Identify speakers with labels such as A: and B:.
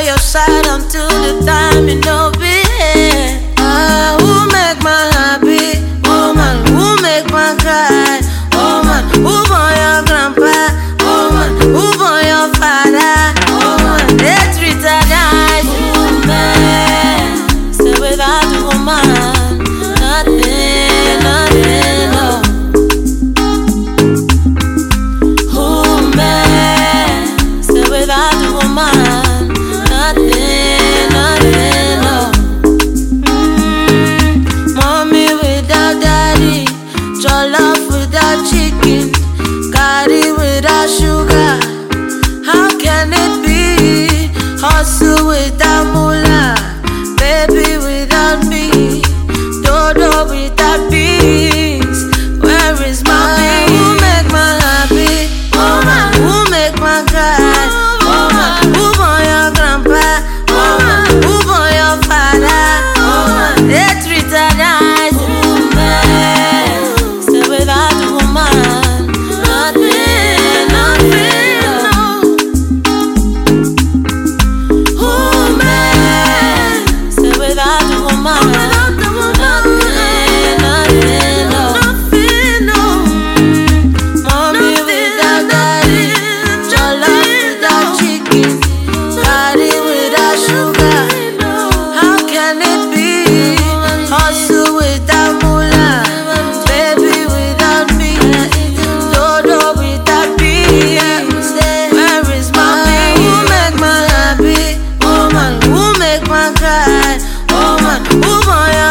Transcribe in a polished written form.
A: your side until the time you know be here. Who make my happy? Woman, who make my cry? Woman, who born your grandpa? Woman, who born your father? Woman, they treat her nice. Woman, stay without a woman, nothing, nothing, no. Woman, stay without a woman, nothing, nothing, no. Mommy without daddy, jollof without chicken, curry without sugar. How can it be? Hustle without moolah, baby without me, dodo without peace. Where is my peace? Who make my happy? Woman, who make my cry? Woman, who born your grandpa? Woman, who born your father? Woman, they treat her nice. Woman, stay without a woman, nothing, nothing, no. Woman, stay without a woman, nothing, nothing, no. Mommy without daddy, jollof without chicken, curry without sugar. How can it be? Hustle without moolah, baby without me, dodo without peace. Where is my peace? Who make my happy? Woman, who make my cry? Woman, who born your